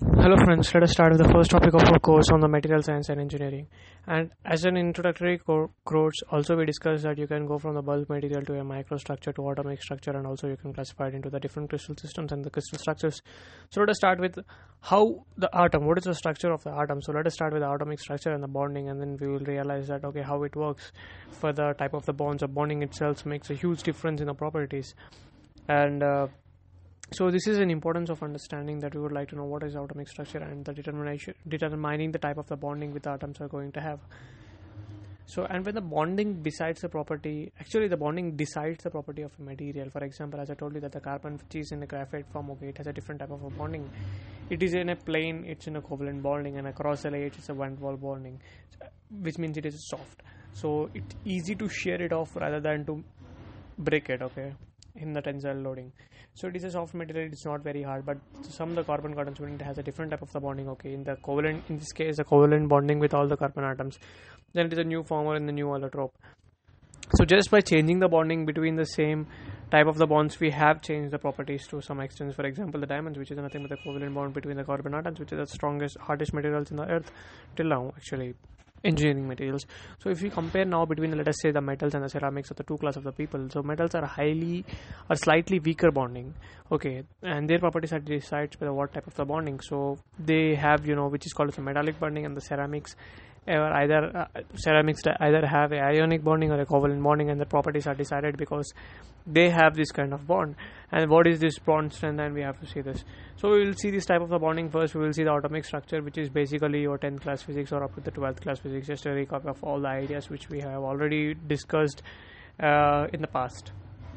Hello friends, let us start with the first topic of our course on the material science and engineering. And as an introductory course, also we discussed that you can go from the bulk material to a microstructure to atomic structure, and also you can classify it into the different crystal systems and the crystal structures. So let us start with how the atom, what is the structure of the atom. So let us start with the atomic structure and the bonding, and then we will realize that okay, how it works for the type of the bonds. The bonding itself makes a huge difference in the properties. And so this is an importance of understanding that we would like to know what is atomic structure and the determining the type of the bonding with the atoms are going to have. So and when the bonding decides the property, actually the bonding decides the property of a material. For example, as I told you that the carbon which is in the graphite form, okay, it has a different type of a bonding. It is in a plane, it's in a covalent bonding, and across the layer it's a van der Waals bonding, which means it is soft. So it's easy to shear it off rather than to break it, okay, in the tensile loading. So it is a soft material, it's not very hard, but some of the carbon carbon student has a different type of the bonding, okay. In the covalent, in this case the covalent bonding with all the carbon atoms, then it is a new former in the new allotrope. So just by changing the bonding between the same type of the bonds, we have changed the properties to some extent. For example, the diamonds, which is nothing but a covalent bond between the carbon atoms, which is the strongest, hardest materials in the earth till now, actually, engineering materials. So if we compare now between, let us say, the metals and the ceramics of the two class of the people, so metals are highly or slightly weaker bonding, okay, and their properties are decided by what type of the bonding. So they have, which is called as a metallic bonding, and the ceramics or either ceramics either have a ionic bonding or a covalent bonding, and the properties are decided because they have this kind of bond. And what is this bond strength, and we have to see this. So we will see this type of the bonding first. We will see the atomic structure, which is basically your 10th class physics or up to the 12th class physics, just a recap of all the ideas which we have already discussed in the past.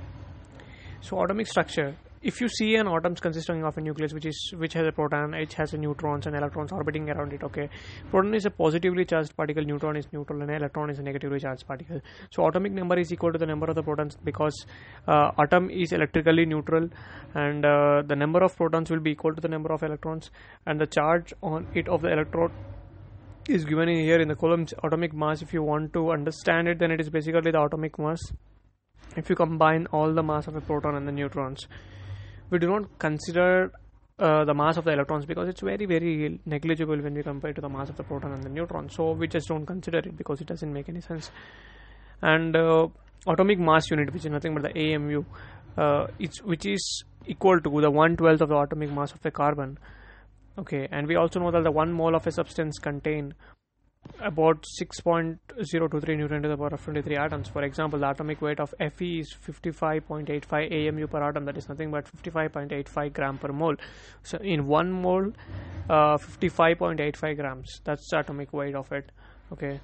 So atomic structure, if you see an atom consisting of a nucleus which has a proton, it has a neutrons and electrons orbiting around it, okay. Proton is a positively charged particle, neutron is neutral, and electron is a negatively charged particle. So atomic number is equal to the number of the protons, because atom is electrically neutral, and the number of protons will be equal to the number of electrons, and the charge on it of the electrode is given in here in the Coulomb's atomic mass. If you want to understand it, then it is basically the atomic mass if you combine all the mass of a proton and the neutrons. We do not consider the mass of the electrons because it's very, very negligible when we compare to the mass of the proton and the neutron. So we just don't consider it because it doesn't make any sense. And atomic mass unit, which is nothing but the AMU, which is equal to the 1/12 of the atomic mass of a carbon. Okay, and we also know that the 1 mole of a substance contain about 6.023 newton to the power of 23 atoms. For example, the atomic weight of Fe is 55.85 AMU per atom, that is nothing but 55.85 gram per mole. So in 1 mole, 55.85 grams, that's the atomic weight of it, okay.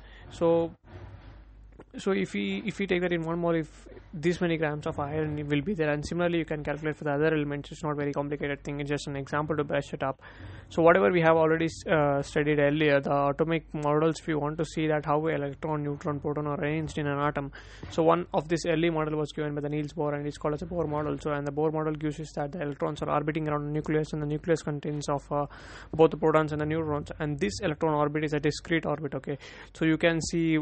So if we take that in 1 mole, if this many grams of iron will be there, and similarly you can calculate for the other elements. It's not very complicated thing, it's just an example to brush it up. So whatever we have already studied earlier, the atomic models, if you want to see that how electron, neutron, proton are arranged in an atom. So one of this early model was given by the Niels Bohr, and it's called as a Bohr model. So and the Bohr model gives us that the electrons are orbiting around the nucleus, and the nucleus contains of both the protons and the neutrons, and this electron orbit is a discrete orbit, okay. So you can see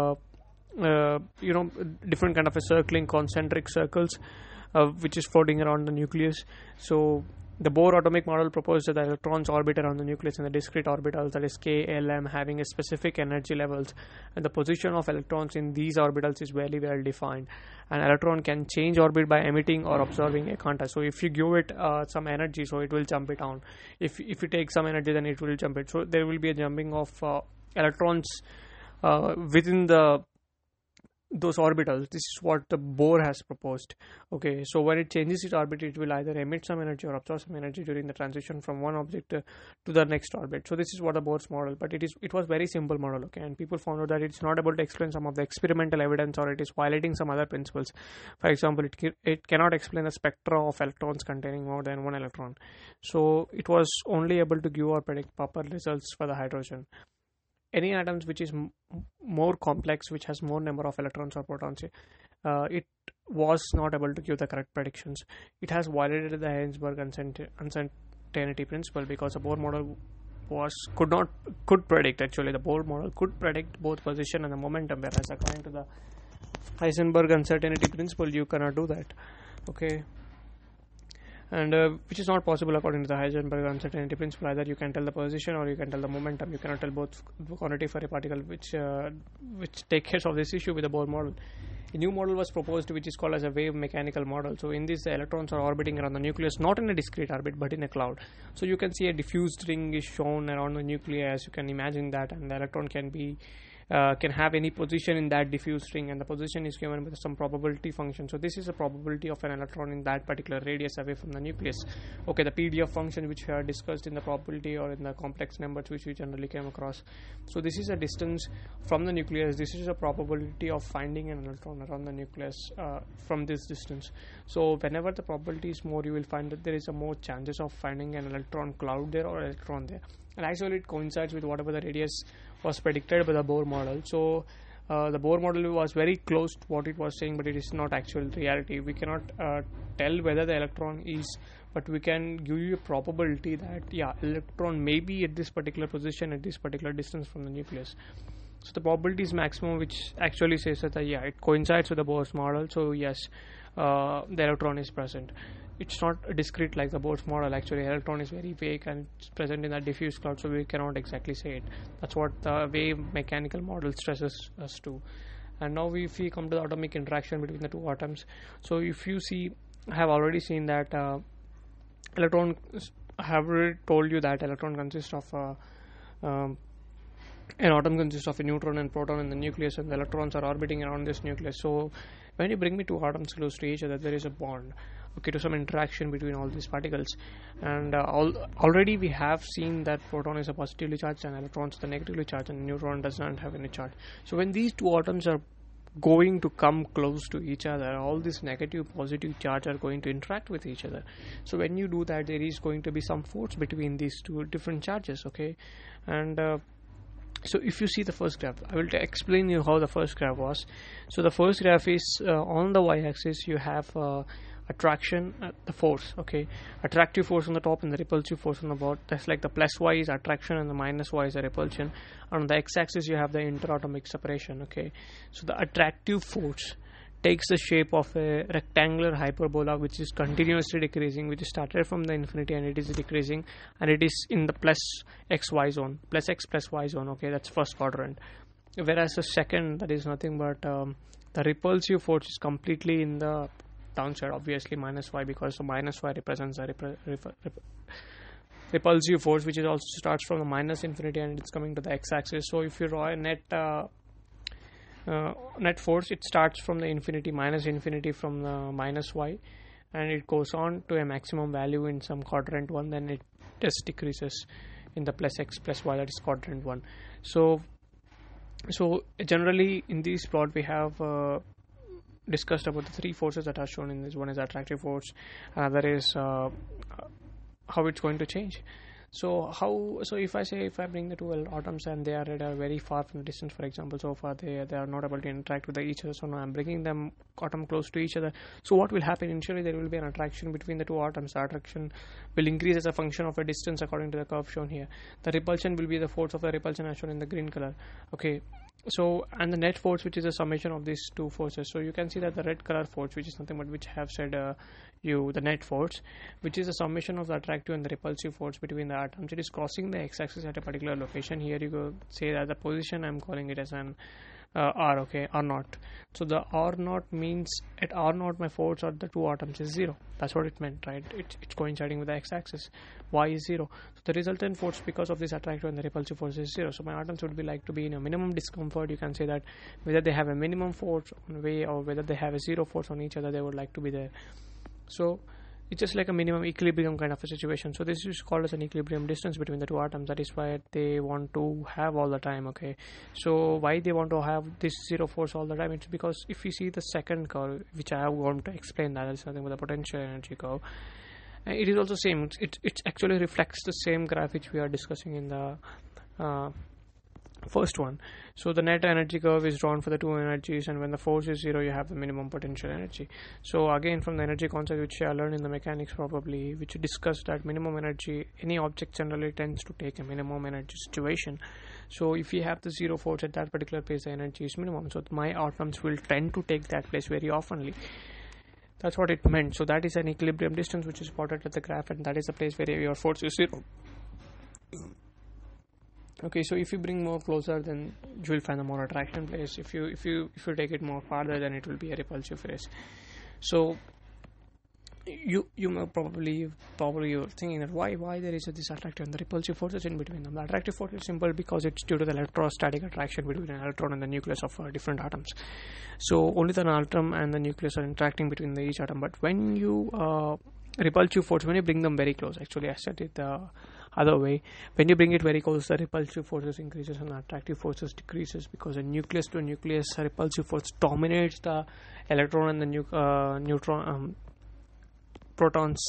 different kind of a circling concentric circles which is floating around the nucleus. So the Bohr atomic model proposed that the electrons orbit around the nucleus in the discrete orbitals, that is K, L, M, having a specific energy levels, and the position of electrons in these orbitals is very well defined. An electron can change orbit by emitting or absorbing a contact. So if you give it some energy, so it will jump it down. If you take some energy, then it will jump it. So there will be a jumping of electrons within those orbitals. This is what the Bohr has proposed, okay. So when it changes its orbit, it will either emit some energy or absorb some energy during the transition from one object to the next orbit. So this is what the Bohr's model, but it was very simple model, okay, and people found out that it's not able to explain some of the experimental evidence, or it is violating some other principles. For example, it cannot explain the spectra of electrons containing more than one electron. So it was only able to give or predict proper results for the hydrogen. Any atoms which is more complex, which has more number of electrons or protons, it was not able to give the correct predictions. It has violated the Heisenberg uncertainty principle, because the Bohr model could predict, actually the Bohr model could predict both position and the momentum, whereas according to the Heisenberg uncertainty principle you cannot do that, okay. and which is not possible according to the Heisenberg uncertainty principle. Either you can tell the position or you can tell the momentum. You cannot tell both quantity for a particle, which take care of this issue with the Bohr model. A new model was proposed which is called as a wave mechanical model. So in this, the electrons are orbiting around the nucleus, not in a discrete orbit but in a cloud. So you can see a diffused ring is shown around the nucleus. You can imagine that, and the electron can have any position in that diffuse ring, and the position is given with some probability function. So this is a probability of an electron in that particular radius away from the nucleus. Okay, the PDF function which we have discussed in the probability or in the complex numbers which we generally came across. So this is a distance from the nucleus. This is a probability of finding an electron around the nucleus from this distance. So whenever the probability is more, you will find that there is a more chances of finding an electron cloud there or electron there, and actually it coincides with whatever the radius was predicted by the Bohr model. So the Bohr model was very close to what it was saying, but it is not actual reality. We cannot tell whether the electron is, but we can give you a probability that electron may be at this particular position at this particular distance from the nucleus. So the probability is maximum, which actually says that it coincides with the Bohr's model. So yes, the electron is present. It's not discrete like the Bohr's model. Actually, electron is very vague and it's present in that diffuse cloud, so we cannot exactly say it. That's what the wave mechanical model stresses us to. And now if we come to the atomic interaction between the two atoms, so if you see, I have already seen that electron. I have already told you that electron consists of an atom consists of a neutron and proton in the nucleus, and the electrons are orbiting around this nucleus. So when you bring me two atoms close to each other, there is a bond, okay, to some interaction between all these particles. And already we have seen that proton is a positively charged and electrons are negatively charged, and neutron does not have any charge. So when these two atoms are going to come close to each other, all this negative positive charge are going to interact with each other. So when you do that, there is going to be some force between these two different charges, okay. And so if you see the first graph, I will explain you how the first graph was. So the first graph is on the y-axis you have attraction, the force, okay, attractive force on the top and the repulsive force on the bottom. That's like the plus y is attraction and the minus y is a repulsion. And on the x-axis you have the interatomic separation, okay. So the attractive force takes the shape of a rectangular hyperbola which is continuously decreasing, which started from the infinity and it is decreasing, and it is in the plus x y zone, plus x plus y zone, okay. That's first quadrant. Whereas the second, that is nothing but the repulsive force is completely in the downside, obviously minus y, because the minus y represents the repulsive force, which is also starts from the minus infinity and it's coming to the x-axis. So if you draw a net force, it starts from the infinity, minus infinity from the minus y, and it goes on to a maximum value in some quadrant 1, then it just decreases in the plus x plus y, that is quadrant 1. So generally in this plot we have discussed about the three forces that are shown in this. One is attractive force, another is how it's going to change. So if I bring the two atoms and they are at a very far from the distance, for example, so far they are not able to interact with each other, so now I'm bringing them atom close to each other. So what will happen? Initially there will be an attraction between the two atoms. The attraction will increase as a function of a distance according to the curve shown here. The repulsion will be the force of the repulsion as shown in the green color, okay. So and the net force, which is a summation of these two forces. So you can see that the red color force, which is nothing but which I have said the net force, which is a summation of the attractive and the repulsive force between the atoms. It is crossing the x-axis at a particular location. Here you go say that the position, I'm calling it as an r, okay, r naught. So the r naught means at r naught my force on the two atoms is 0. That's what it meant, right? It's coinciding with the x-axis. Y is 0. So the resultant force because of this attractive and the repulsive force is 0. So my atoms would be like to be in a minimum discomfort. You can say that whether they have a minimum force on the way or whether they have a 0 force on each other, they would like to be there. So it's just like a minimum equilibrium kind of a situation. So this is called as an equilibrium distance between the two atoms. That is why they want to have all the time, okay. So why they want to have this 0 force all the time? It's because if you see the second curve, which I want to explain, that is nothing but the potential energy curve. It is also same. It actually reflects the same graph which we are discussing in the first one. So the net energy curve is drawn for the two energies, and when the force is 0 you have the minimum potential energy. So again from the energy concept which I learned in the mechanics probably, which discussed that minimum energy, any object generally tends to take a minimum energy situation. So if you have the 0 force at that particular place, the energy is minimum, so my atoms will tend to take that place very oftenly. That's what it meant. So that is an equilibrium distance which is plotted at the graph, and that is the place where your force is zero. Okay, so if you bring more closer, then you will find a more attraction place. If you take it more farther, then it will be a repulsive phase. So you may probably you're thinking that why there is this attractive and the repulsive forces in between them. The attractive force is simple because it's due to the electrostatic attraction between an electron and the nucleus of different atoms. So only the atom and the nucleus are interacting between each atom. But when you repulsive force, when you bring them very close, actually I said it the other way, when you bring it very close, the repulsive forces increases and the attractive forces decreases, because the nucleus to nucleus repulsive force dominates the electron and the neutron protons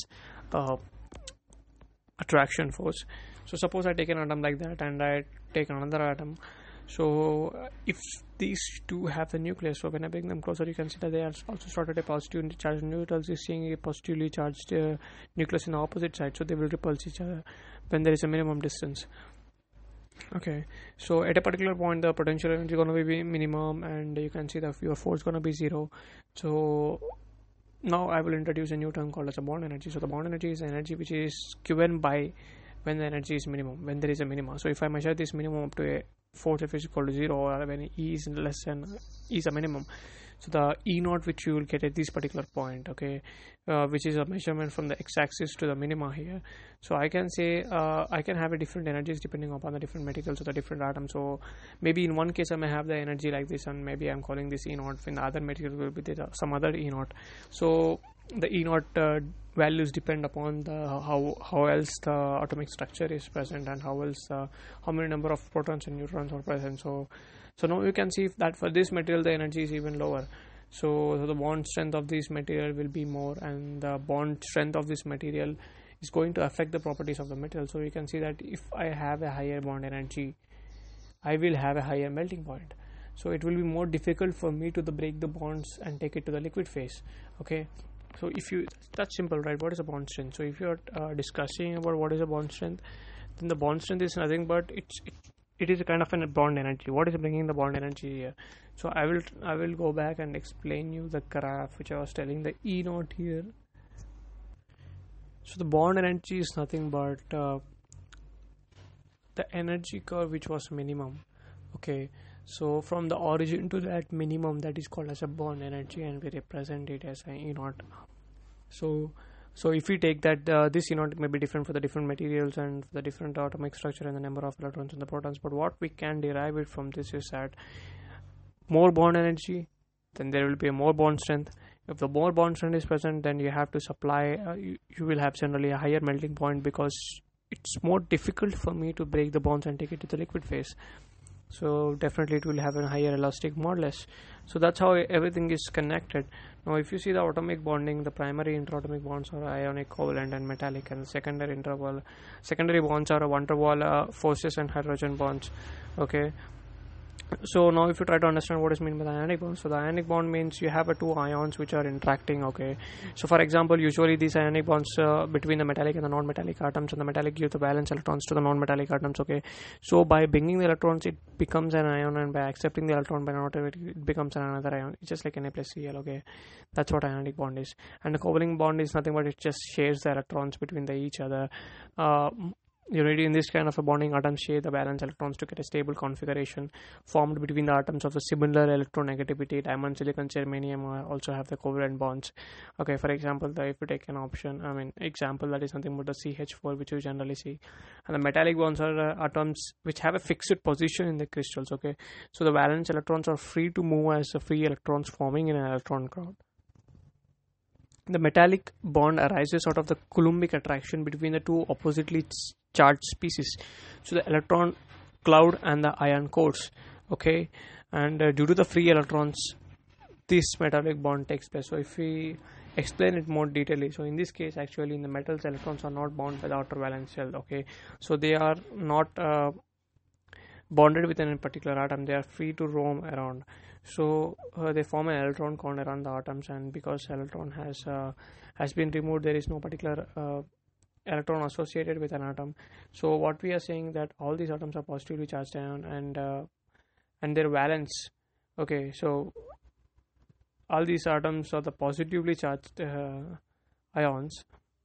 attraction force. So suppose I take an atom like that and I take another atom. So if these two have the nucleus, so when I bring them closer, you can see that they are also started a positively charged neutral is seeing a positively charged nucleus in the opposite side, so they will repulse each other when there is a minimum distance. Okay, so at a particular point the potential energy is going to be minimum, and you can see that your force is going to be zero. So now I will introduce a new term called as a bond energy. So the bond energy is energy which is given by when the energy is minimum, when there is a minimum. So if I measure this minimum up to a force F is equal to 0, or when E is less than E is a minimum, so the E naught which you will get at this particular point, okay, which is a measurement from the x-axis to the minima here. So I can say I can have a different energies depending upon the different materials or the different atoms. So maybe in one case I may have the energy like this, and maybe I'm calling this E naught. In the other material will be some other E naught. So the E naught values depend upon the how else the atomic structure is present, and how many number of protons and neutrons are present. So now you can see that for this material the energy is even lower. So the bond strength of this material will be more, and the bond strength of this material is going to affect the properties of the material. So you can see that if I have a higher bond energy, I will have a higher melting point. So it will be more difficult for me to break the bonds and take it to the liquid phase. Okay, so that's simple, right? What is a bond strength? So if you're discussing about what is a bond strength, then the bond strength is nothing but it is a kind of a bond energy. What is bringing the bond energy here? So I will go back and explain you the graph which I was telling, the E naught here. So the bond energy is nothing but the energy curve which was minimum. Okay, so from the origin to that minimum, that is called as a bond energy, and we represent it as a E naught. So if we take that this E naught may be different for the different materials and the different atomic structure and the number of electrons and the protons, but what we can derive it from this is that more bond energy, then there will be a more bond strength. If the more bond strength is present, then you have to supply you will have generally a higher melting point, because it's more difficult for me to break the bonds and take it to the liquid phase. So definitely it will have a higher elastic modulus. So that's how everything is connected. Now if you see the atomic bonding, the primary interatomic bonds are ionic, covalent and metallic, and the secondary bonds are van der Waals forces and hydrogen bonds. Okay, so now if you try to understand what is meant by the ionic bond, so the ionic bond means you have two ions which are interacting. Okay, so for example, usually these ionic bonds between the metallic and the non-metallic atoms, and the metallic give the valence electrons to the non-metallic atoms. Okay, so by bringing the electrons it becomes an ion, and by accepting the electron by not it becomes another ion. It's just like Na plus Cl. Okay, that's what ionic bond is. And the covalent bond is nothing but it just shares the electrons between each other. In this kind of a bonding, atoms share the valence electrons to get a stable configuration formed between the atoms of the similar electronegativity. Diamond, silicon, germanium also have the covalent bonds. Okay, for example, if you take an example, that is something but the CH4 which you generally see, and the metallic bonds are atoms which have a fixed position in the crystals. Okay, so the valence electrons are free to move as free electrons forming in an electron cloud. The metallic bond arises out of the Coulombic attraction between the two oppositely charged species, so the electron cloud and the ion cores. Okay, and due to the free electrons, this metallic bond takes place. So if we explain it more detailedly, so in this case, actually in the metals, electrons are not bound by the outer valence shell. Okay, so they are not bonded within a particular atom. They are free to roam around. So they form an electron cone around the atoms, and because electron has been removed, there is no particular electron associated with an atom. So what we are saying that all these atoms are positively charged ion, and their valence. Okay, so all these atoms are the positively charged ions,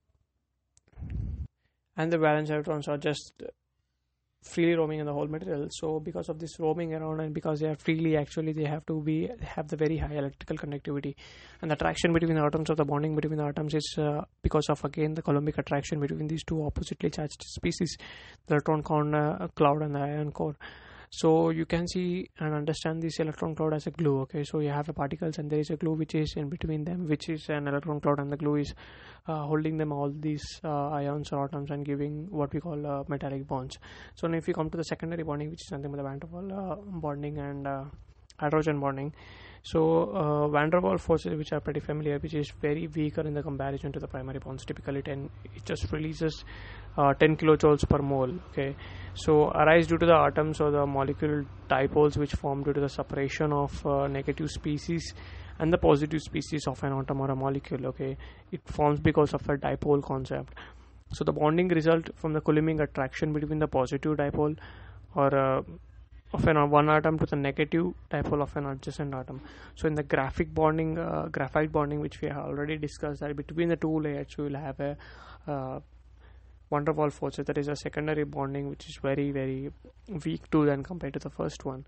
and the valence electrons are just freely roaming in the whole material. So because of this roaming around, and because they are freely, actually they have to be have the very high electrical conductivity, and the attraction between the atoms, or the bonding between the atoms, is because of, again, the Coulombic attraction between these two oppositely charged species, the electron cloud and the ion core. So you can see and understand this electron cloud as a glue. Okay, so you have the particles and there is a glue which is in between them, which is an electron cloud, and the glue is holding them, all these ions or atoms, and giving what we call metallic bonds. So now if we come to the secondary bonding, which is nothing but the van der Waal bonding and hydrogen bonding. So van der Waal forces, which are pretty familiar, which is very weaker in the comparison to the primary bonds. Typically it just releases 10 kilojoules per mole. Okay, so arise due to the atoms or the molecule dipoles which form due to the separation of negative species and the positive species of an atom or a molecule. Okay, it forms because of a dipole concept. So the bonding result from the Coulombic attraction between the positive dipole or of one atom to the negative dipole of an adjacent atom. So in the graphite bonding, which we have already discussed, that between the two layers we will have a van der Waal forces, that is a secondary bonding, which is very, very weak too than compared to the first one.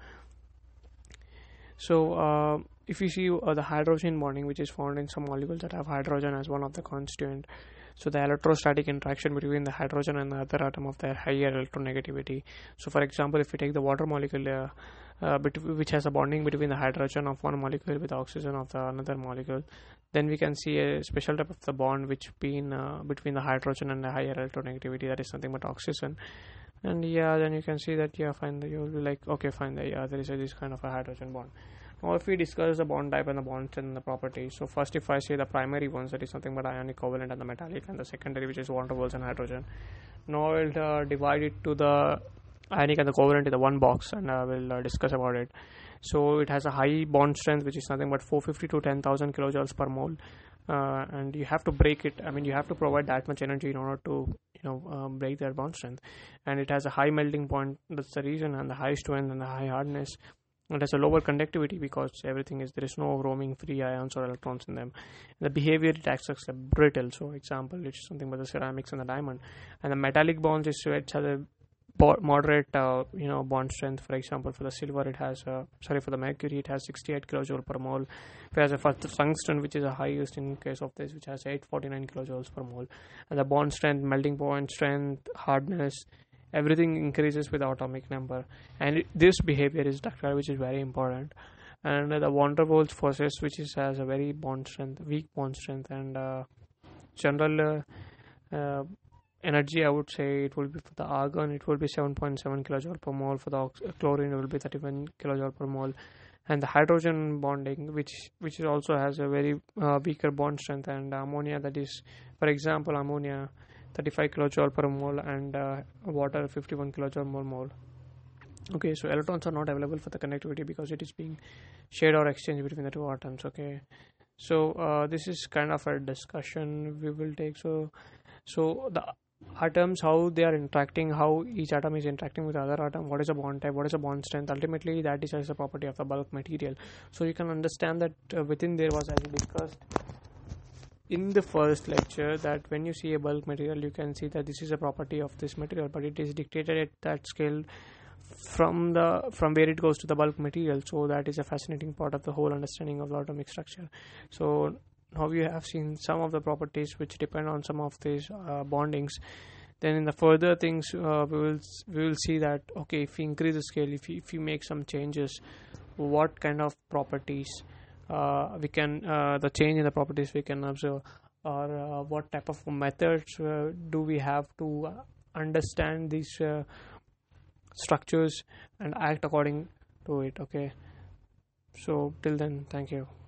So if you see the hydrogen bonding, which is found in some molecules that have hydrogen as one of the constituent. So the electrostatic interaction between the hydrogen and the other atom of their higher electronegativity. So for example, if we take the water molecule which has a bonding between the hydrogen of one molecule with the oxygen of the another molecule, then we can see a special type of the bond which been between the hydrogen and the higher electronegativity, that is nothing but oxygen. And then you can see that fine, you'll be like, okay, fine, there is this kind of a hydrogen bond. Now if we discuss the bond type and the bond strength and the properties, so first if I say the primary ones, that is nothing but ionic, covalent and the metallic, and the secondary, which is van der Waals and hydrogen. Now I'll divide it to the ionic and the covalent in the one box, and I will discuss about it. So it has a high bond strength, which is nothing but 450 to 10,000 kilojoules per mole, and you have to break it. I mean, you have to provide that much energy in order to break that bond strength. And it has a high melting point, that's the reason, and the high strength and the high hardness. It has a lower conductivity because there is no roaming free ions or electrons in them. The behavior, it acts as a brittle. So example, which is something but the ceramics and the diamond. And the metallic bonds, it has a moderate bond strength. For example, for the silver it has for the mercury it has 68 kilojoule per mole, whereas for the tungsten, which is the highest in case of this, which has 849 kilojoules per mole. And the bond strength, melting point strength, hardness, everything increases with atomic number, and this behavior is ductile, which is very important. And the van der Waals forces, which has a very weak bond strength, and general energy, I would say it will be for the argon, it will be 7.7 kilojoule per mole. For the chlorine, it will be 31 kilojoule per mole. And the hydrogen bonding, which also has a very weaker bond strength, and ammonia, that is, for example, ammonia 35 kilojoule per mole, and water 51 kilojoule per mole. Okay, so electrons are not available for the conductivity because it is being shared or exchanged between the two atoms. Okay, so this is kind of a discussion we will take. So the atoms, how they are interacting, how each atom is interacting with the other atom, what is a bond type, what is a bond strength, ultimately that decides the property of the bulk material. So you can understand that within there was, as we discussed in the first lecture, that when you see a bulk material, you can see that this is a property of this material, but it is dictated at that scale from where it goes to the bulk material. So that is a fascinating part of the whole understanding of the atomic structure. So now you have seen some of the properties which depend on some of these bondings. Then in the further things, we will see that, okay, if we increase the scale, if you make some changes, what kind of properties we can the change in the properties we can observe, or what type of methods do we have to understand these structures and act according to it. Okay, so till then, thank you.